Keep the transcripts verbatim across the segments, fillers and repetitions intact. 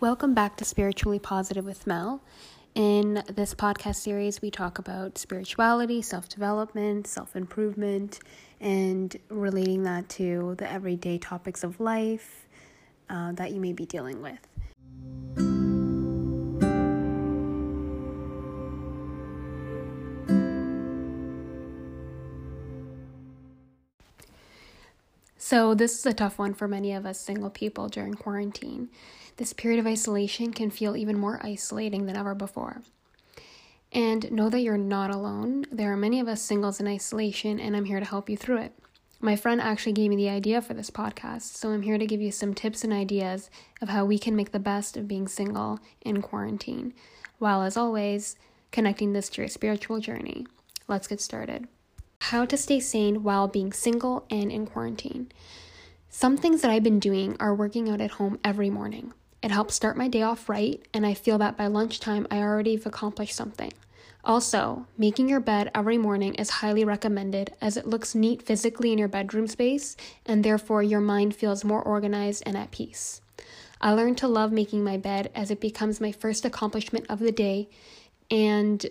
Welcome back to Spiritually Positive with Mel. In this podcast series, we talk about spirituality, self-development, self-improvement, and relating that to the everyday topics of life uh, that you may be dealing with. So this is a tough one for many of us single people during quarantine. This period of isolation can feel even more isolating than ever before. And know that you're not alone. There are many of us singles in isolation, and I'm here to help you through it. My friend actually gave me the idea for this podcast, so I'm here to give you some tips and ideas of how we can make the best of being single in quarantine, while, as always, connecting this to your spiritual journey. Let's get started. How to stay sane while being single and in quarantine. Some things that I've been doing are working out at home every morning. It helps start my day off right, and I feel that by lunchtime I already have accomplished something. Also, making your bed every morning is highly recommended as it looks neat physically in your bedroom space, and therefore your mind feels more organized and at peace. I learned to love making my bed as it becomes my first accomplishment of the day, and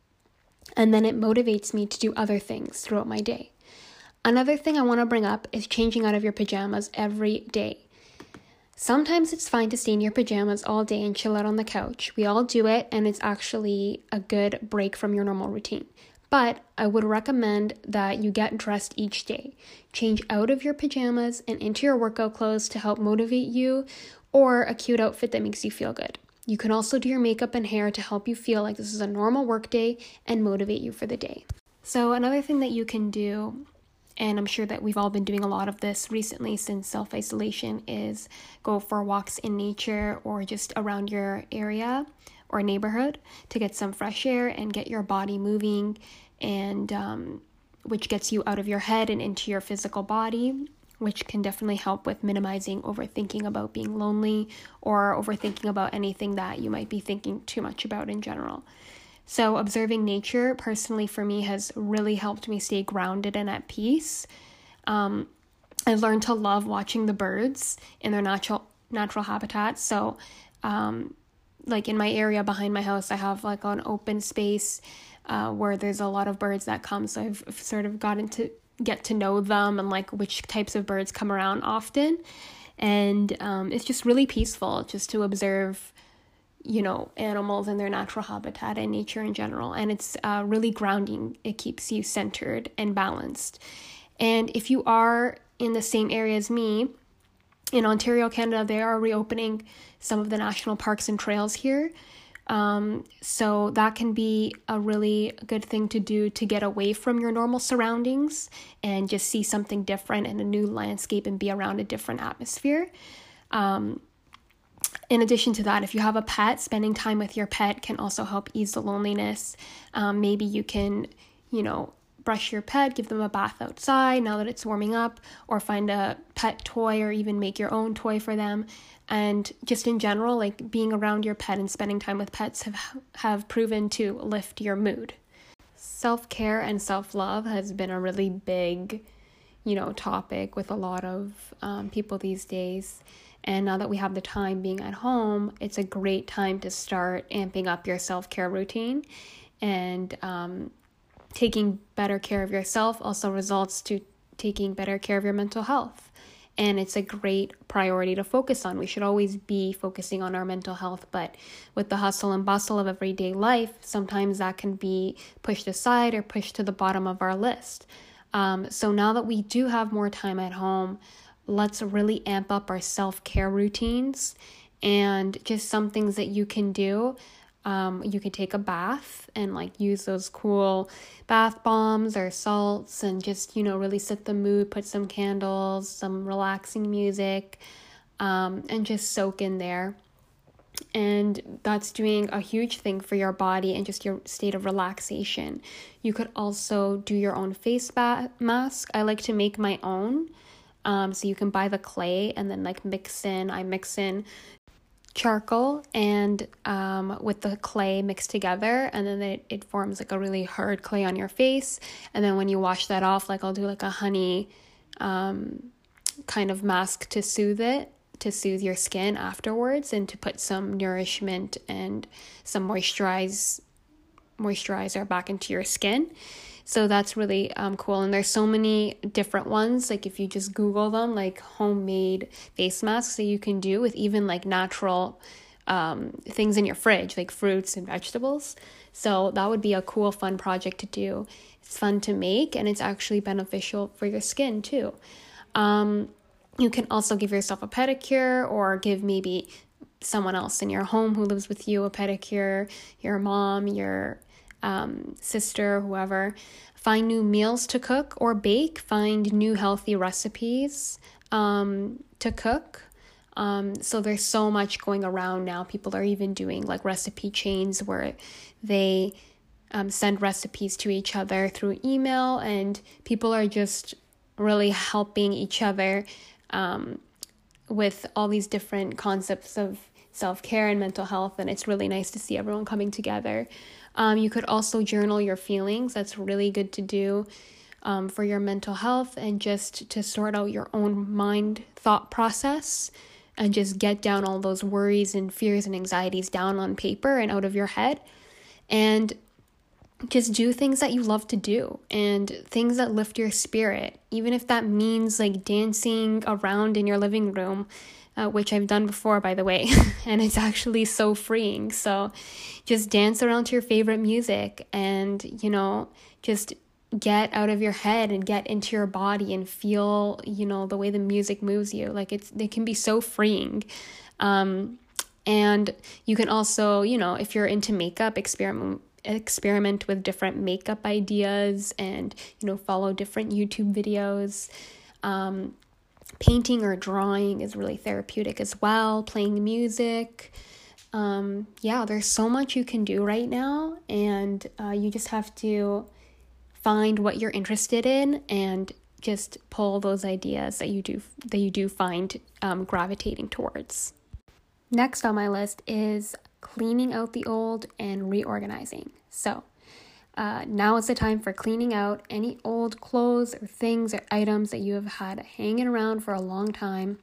and then it motivates me to do other things throughout my day. Another thing I want to bring up is changing out of your pajamas every day. Sometimes it's fine to stay in your pajamas all day and chill out on the couch. We all do it, and it's actually a good break from your normal routine. But I would recommend that you get dressed each day. Change out of your pajamas and into your workout clothes to help motivate you, or a cute outfit that makes you feel good. You can also do your makeup and hair to help you feel like this is a normal work day and motivate you for the day. So another thing that you can do, and I'm sure that we've all been doing a lot of this recently since self-isolation, is go for walks in nature or just around your area or neighborhood to get some fresh air and get your body moving, and um, which gets you out of your head and into your physical body, which can definitely help with minimizing overthinking about being lonely or overthinking about anything that you might be thinking too much about in general. So observing nature, personally for me, has really helped me stay grounded and at peace. Um, I learned to love watching the birds in their natural natural habitat. So um, like in my area behind my house, I have like an open space uh, where there's a lot of birds that come. So I've sort of gotten to get to know them and like which types of birds come around often. And um, it's just really peaceful just to observe, you know, animals in their natural habitat and nature in general. And it's uh, really grounding. It keeps you centered and balanced. And if you are in the same area as me, in Ontario, Canada, they are reopening some of the national parks and trails here. Um, so that can be a really good thing to do to get away from your normal surroundings and just see something different and a new landscape and be around a different atmosphere. Um, in addition to that, if you have a pet, spending time with your pet can also help ease the loneliness. Um, maybe you can, you know, brush your pet, give them a bath outside now that it's warming up, or find a pet toy or even make your own toy for them. And just in general, like being around your pet and spending time with pets have, have proven to lift your mood. Self-care and self-love has been a really big, you know, topic with a lot of um, people these days. And now that we have the time being at home, it's a great time to start amping up your self-care routine. And um, taking better care of yourself also results to taking better care of your mental health. And it's a great priority to focus on. We should always be focusing on our mental health, but with the hustle and bustle of everyday life, sometimes that can be pushed aside or pushed to the bottom of our list. Um, so now that we do have more time at home, let's really amp up our self-care routines and just some things that you can do. Um, you could take a bath and like use those cool bath bombs or salts and just, you know, really set the mood, put some candles, some relaxing music, um, and just soak in there. And that's doing a huge thing for your body and just your state of relaxation. You could also do your own face ba- mask. I like to make my own. Um, so you can buy the clay and then like mix in, I mix in charcoal and um, with the clay mixed together, and then it, it forms like a really hard clay on your face. And then when you wash that off, like I'll do like a honey um, kind of mask to soothe it, to soothe your skin afterwards and to put some nourishment and some moisturize moisturizer back into your skin. So that's really um, cool. And there's so many different ones. Like if you just Google them, like homemade face masks that you can do with even like natural um, things in your fridge, like fruits and vegetables. So that would be a cool, fun project to do. It's fun to make, and it's actually beneficial for your skin too. Um, you can also give yourself a pedicure, or give maybe someone else in your home who lives with you a pedicure, your mom, your um, sister, whoever. Find new meals to cook or bake. Find new healthy recipes um, to cook. Um, so there's so much going around now. People are even doing like recipe chains where they um, send recipes to each other through email, and people are just really helping each other um, with all these different concepts of self-care and mental health. And it's really nice to see everyone coming together. Um, you could also journal your feelings. That's really good to do um, for your mental health, and just to sort out your own mind thought process, and just get down all those worries and fears and anxieties down on paper and out of your head, and just do things that you love to do and things that lift your spirit, even if that means like dancing around in your living room, uh, which I've done before, by the way, and it's actually so freeing. So just dance around to your favorite music, and, you know, just get out of your head and get into your body and feel, you know, the way the music moves you. Like it's, it can be so freeing. Um, and you can also, you know, if you're into makeup, experiment experiment with different makeup ideas, and, you know, follow different YouTube videos. Um, painting or drawing is really therapeutic as well. Playing music. Um, yeah, there's so much you can do right now, and uh, you just have to find what you're interested in and just pull those ideas that you do that you do find um, gravitating towards. Next on my list is cleaning out the old and reorganizing. So uh, now is the time for cleaning out any old clothes or things or items that you have had hanging around for a long time,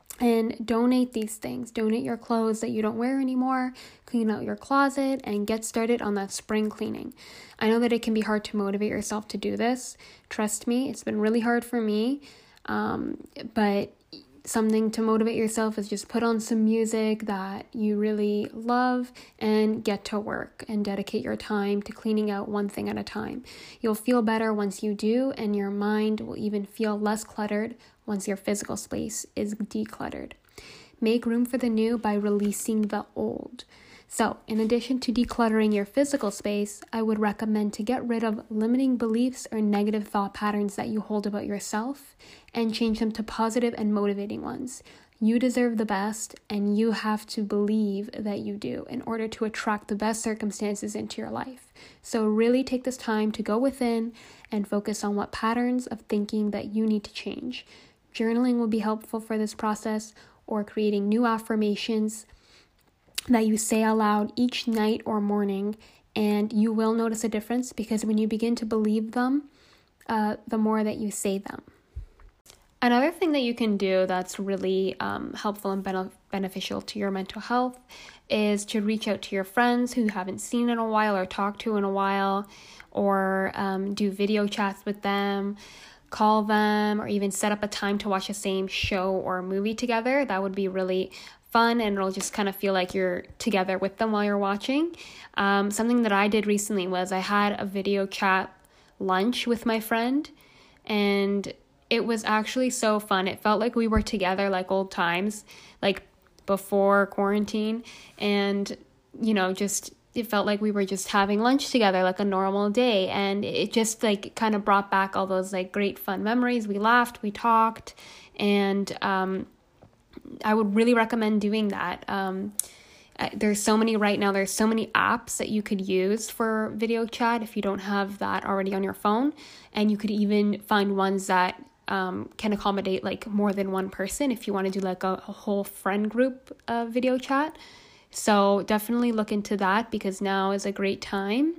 and donate these things. Donate your clothes that you don't wear anymore. Clean out your closet and get started on that spring cleaning. I know that it can be hard to motivate yourself to do this. Trust me, it's been really hard for me. Um, but something to motivate yourself is just put on some music that you really love and get to work and dedicate your time to cleaning out one thing at a time. You'll feel better once you do, and your mind will even feel less cluttered once your physical space is decluttered. Make room for the new by releasing the old. So, in addition to decluttering your physical space, I would recommend to get rid of limiting beliefs or negative thought patterns that you hold about yourself, and change them to positive and motivating ones. You deserve the best, and you have to believe that you do in order to attract the best circumstances into your life. So really take this time to go within and focus on what patterns of thinking that you need to change. Journaling will be helpful for this process, or creating new affirmations that you say aloud each night or morning, and you will notice a difference, because when you begin to believe them, uh, the more that you say them. Another thing that you can do that's really um, helpful and ben- beneficial to your mental health is to reach out to your friends who you haven't seen in a while or talked to in a while, or um, do video chats with them, call them, or even set up a time to watch the same show or movie together. That would be really fun, and it'll just kind of feel like you're together with them while you're watching. Um, something that I did recently was I had a video chat lunch with my friend, and it was actually so fun. It felt like we were together like old times, like before quarantine, and, you know, just it felt like we were just having lunch together like a normal day, and it just like kind of brought back all those like great fun memories. We laughed, we talked, and um I would really recommend doing that. Um, there's so many right now, there's so many apps that you could use for video chat if you don't have that already on your phone. And you could even find ones that um, can accommodate like more than one person if you want to do like a, a whole friend group uh, video chat. So definitely look into that, because now is a great time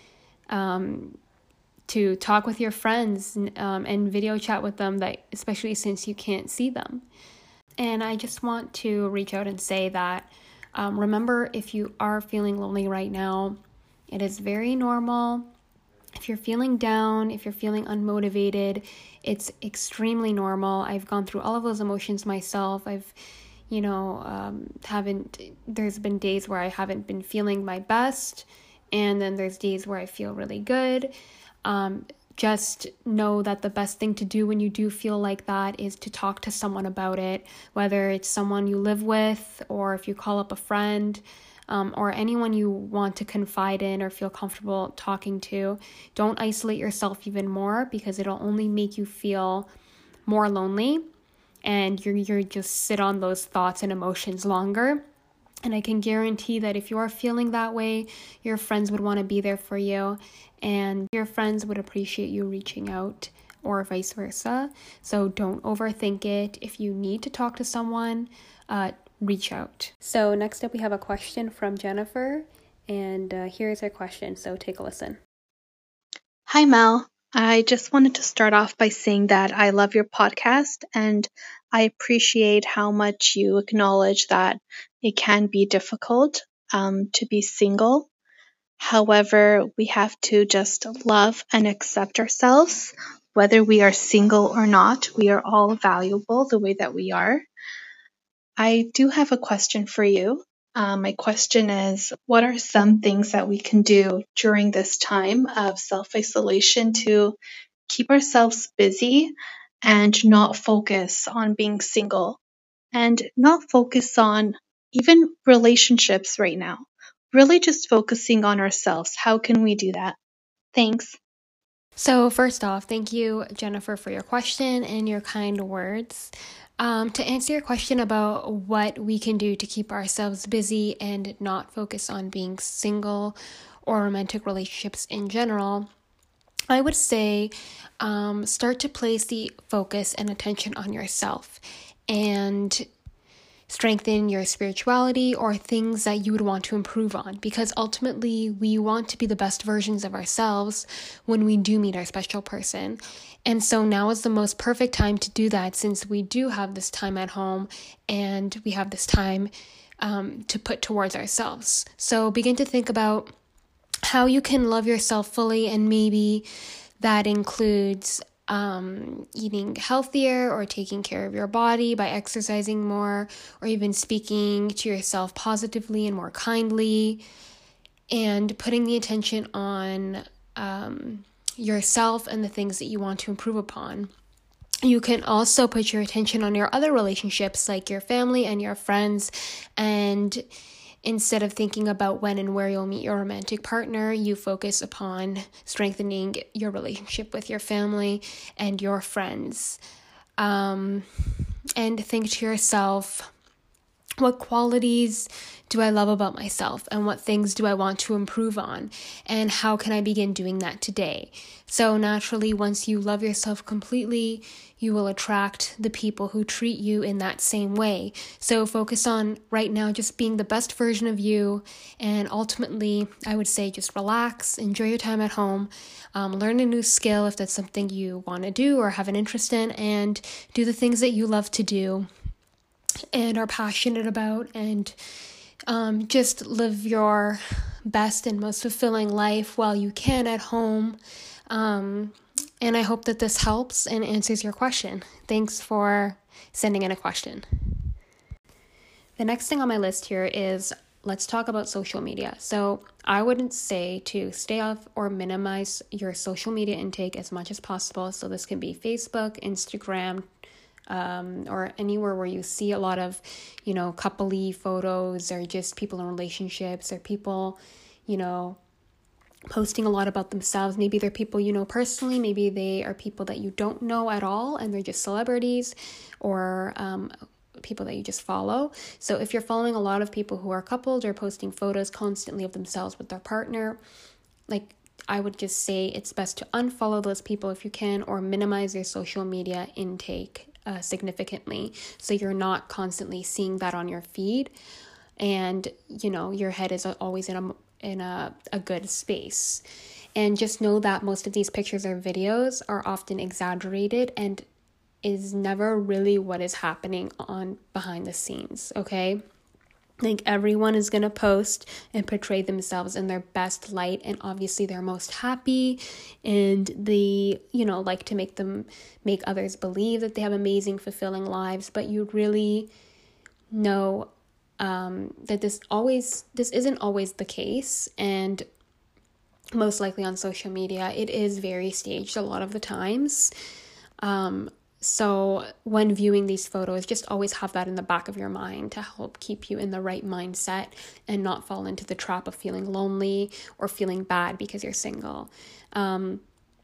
um, to talk with your friends um, and video chat with them, that especially since you can't see them. And I just want to reach out and say that um, remember, if you are feeling lonely right now, it is very normal. If you're feeling down, if you're feeling unmotivated, it's extremely normal. I've gone through all of those emotions myself. I've, you know, um, haven't, there's been days where I haven't been feeling my best, and then there's days where I feel really good. Um, just know that the best thing to do when you do feel like that is to talk to someone about it, whether it's someone you live with, or if you call up a friend, Um, or anyone you want to confide in or feel comfortable talking to. Don't isolate yourself even more, because it'll only make you feel more lonely, and you're you're just sit on those thoughts and emotions longer. And I can guarantee that if you are feeling that way, your friends would want to be there for you, and your friends would appreciate you reaching out, or vice versa. So don't overthink it. If you need to talk to someone, uh, reach out. So next up, we have a question from Jennifer, and uh, here's her question. So take a listen. Hi, Mel. I just wanted to start off by saying that I love your podcast, and I appreciate how much you acknowledge that it can be difficult um, to be single. However, we have to just love and accept ourselves. Whether we are single or not, we are all valuable the way that we are. I do have a question for you. Um, my question is, what are some things that we can do during this time of self-isolation to keep ourselves busy and not focus on being single and not focus on even relationships right now? Really just focusing on ourselves. How can we do that? Thanks. So first off, thank you, Jennifer, for your question and your kind words. Um, to answer your question about what we can do to keep ourselves busy and not focus on being single or romantic relationships in general, I would say um, start to place the focus and attention on yourself, and strengthen your spirituality or things that you would want to improve on, because ultimately we want to be the best versions of ourselves when we do meet our special person. And so now is the most perfect time to do that, since we do have this time at home and we have this time um, to put towards ourselves. So begin to think about how you can love yourself fully, and maybe that includes um, eating healthier or taking care of your body by exercising more, or even speaking to yourself positively and more kindly, and putting the attention on um, yourself and the things that you want to improve upon. You can also put your attention on your other relationships, like your family and your friends, and instead of thinking about when and where you'll meet your romantic partner, you focus upon strengthening your relationship with your family and your friends. Um, and think to yourself, what qualities do I love about myself, and what things do I want to improve on, and how can I begin doing that today? So naturally, once you love yourself completely, you will attract the people who treat you in that same way. So focus on right now just being the best version of you, and ultimately, I would say just relax, enjoy your time at home, um, learn a new skill if that's something you want to do or have an interest in, and do the things that you love to do and are passionate about, and um, just live your best and most fulfilling life while you can at home. Um, and I hope that this helps and answers your question. Thanks for sending in a question. The next thing on my list here is, let's talk about social media. So I wouldn't say to stay off or minimize your social media intake as much as possible. So this can be Facebook, Instagram, Um, or anywhere where you see a lot of, you know, couple-y photos, or just people in relationships, or people, you know, posting a lot about themselves. Maybe they're people you know personally, maybe they are people that you don't know at all, and they're just celebrities, or um, people that you just follow. So if you're following a lot of people who are coupled or posting photos constantly of themselves with their partner, like, I would just say it's best to unfollow those people if you can, or minimize your social media intake Uh, significantly, so you're not constantly seeing that on your feed, and you know your head is always in a in a, a good space. And just know that most of these pictures or videos are often exaggerated, and is never really what is happening on behind the scenes, okay? Like, everyone is going to post and portray themselves in their best light, and obviously they're most happy, and they, you know, like to make them make others believe that they have amazing, fulfilling lives. But you really know um, that this always this isn't always the case, and most likely on social media it is very staged a lot of the times. Um, So when viewing these photos, just always have that in the back of your mind to help keep you in the right mindset and not fall into the trap of feeling lonely or feeling bad because you're single. Um,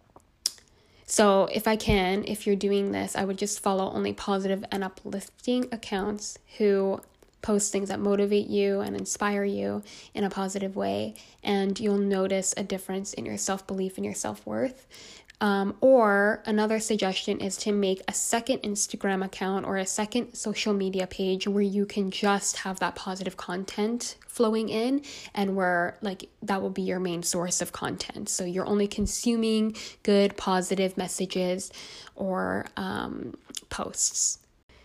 so if I can, if you're doing this, I would just follow only positive and uplifting accounts who post things that motivate you and inspire you in a positive way, and you'll notice a difference in your self-belief and your self-worth. Um, or another suggestion is to make a second Instagram account or a second social media page where you can just have that positive content flowing in, and where like that will be your main source of content. So you're only consuming good, positive messages or um, posts.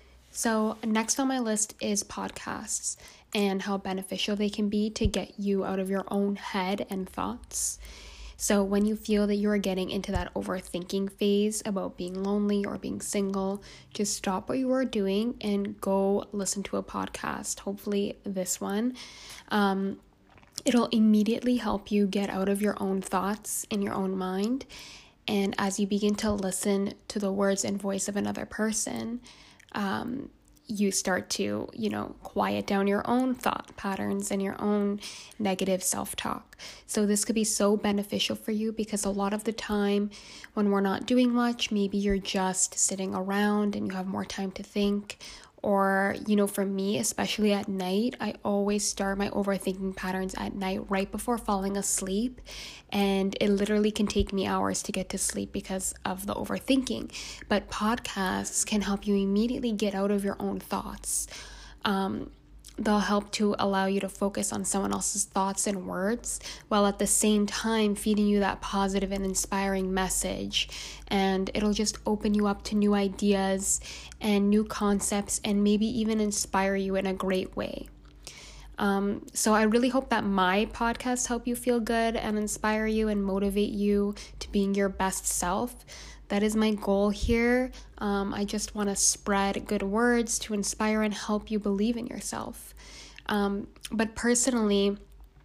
So next on my list is podcasts and how beneficial they can be to get you out of your own head and thoughts. So when you feel that you are getting into that overthinking phase about being lonely or being single, just stop what you are doing and go listen to a podcast, hopefully this one. Um, it'll immediately help you get out of your own thoughts in your own mind. And as you begin to listen to the words and voice of another person, um, you start to, you know, quiet down your own thought patterns and your own negative self-talk. So this could be so beneficial for you, because a lot of the time when we're not doing much, maybe you're just sitting around and you have more time to think. Or, you know, for me, especially at night, I always start my overthinking patterns at night right before falling asleep. And it literally can take me hours to get to sleep because of the overthinking. But podcasts can help you immediately get out of your own thoughts. Um, they'll help to allow you to focus on someone else's thoughts and words, while at the same time feeding you that positive and inspiring message. And it'll just open you up to new ideas and new concepts, and maybe even inspire you in a great way. Um, so I really hope that my podcasts help you feel good and inspire you and motivate you to being your best self. That is my goal here. Um, I just want to spread good words to inspire and help you believe in yourself. Um, but personally,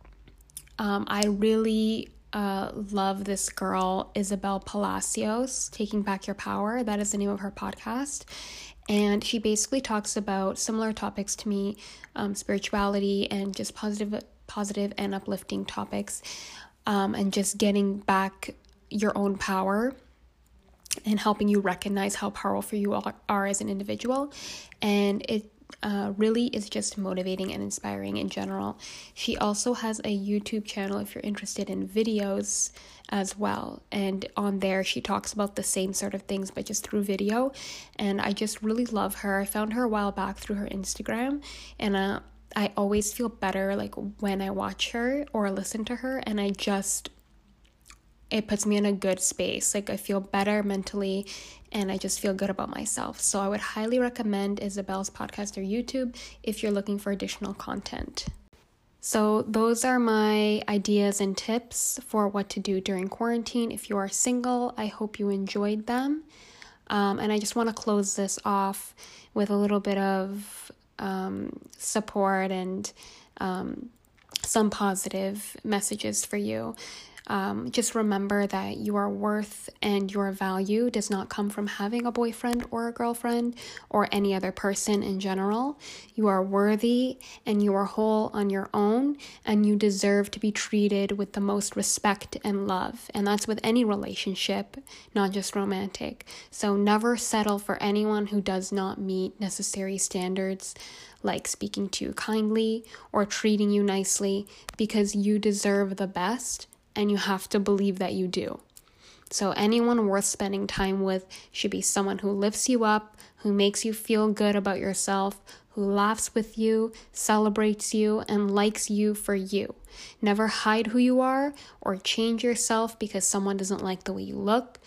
um, I really uh, love this girl, Isabel Palacios, Taking Back Your Power. That is the name of her podcast. And she basically talks about similar topics to me, um, spirituality and just positive, positive and uplifting topics, um, and just getting back your own power and helping you recognize how powerful you are, are as an individual. And it uh, really is just motivating and inspiring in general. She also has a YouTube channel if you're interested in videos as well. And on there, she talks about the same sort of things, but just through video. And I just really love her. I found her a while back through her Instagram, and uh, I always feel better like when I watch her or listen to her, and I just, it puts me in a good space. Like I feel better mentally, and I just feel good about myself. So I would highly recommend Isabel's podcast or YouTube if you're looking for additional content. So those are my ideas and tips for what to do during quarantine. If you are single, I hope you enjoyed them. Um, and I just want to close this off with a little bit of um, support and um, some positive messages for you. Um, just remember that you are worth and your value does not come from having a boyfriend or a girlfriend or any other person in general. You are worthy and you are whole on your own, and you deserve to be treated with the most respect and love. And that's with any relationship, not just romantic. So never settle for anyone who does not meet necessary standards, like speaking to you kindly or treating you nicely, because you deserve the best. And you have to believe that you do. So anyone worth spending time with should be someone who lifts you up, who makes you feel good about yourself, who laughs with you, celebrates you, and likes you for you. Never hide who you are or change yourself because someone doesn't like the way you look.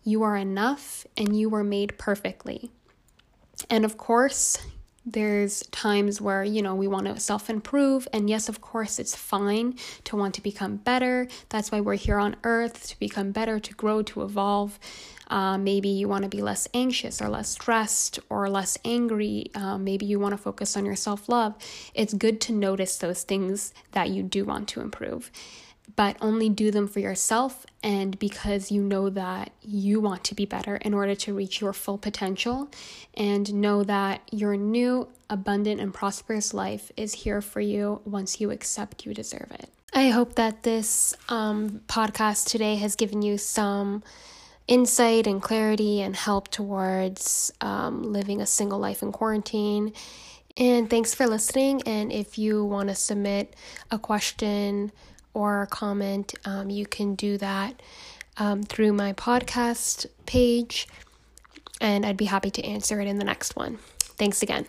You are enough and you were made perfectly. And of course, there's times where, you know, we want to self-improve. And yes, of course, it's fine to want to become better. That's why we're here on earth, to become better, to grow, to evolve. Uh, maybe you want to be less anxious or less stressed or less angry. Uh, maybe you want to focus on your self-love. It's good to notice those things that you do want to improve, but only do them for yourself and because you know that you want to be better in order to reach your full potential, and know that your new, abundant, and prosperous life is here for you once you accept you deserve it. I hope that this um, podcast today has given you some insight and clarity and help towards um, living a single life in quarantine. And thanks for listening. And if you want to submit a question or a comment, um, you can do that um, through my podcast page, and I'd be happy to answer it in the next one. Thanks again.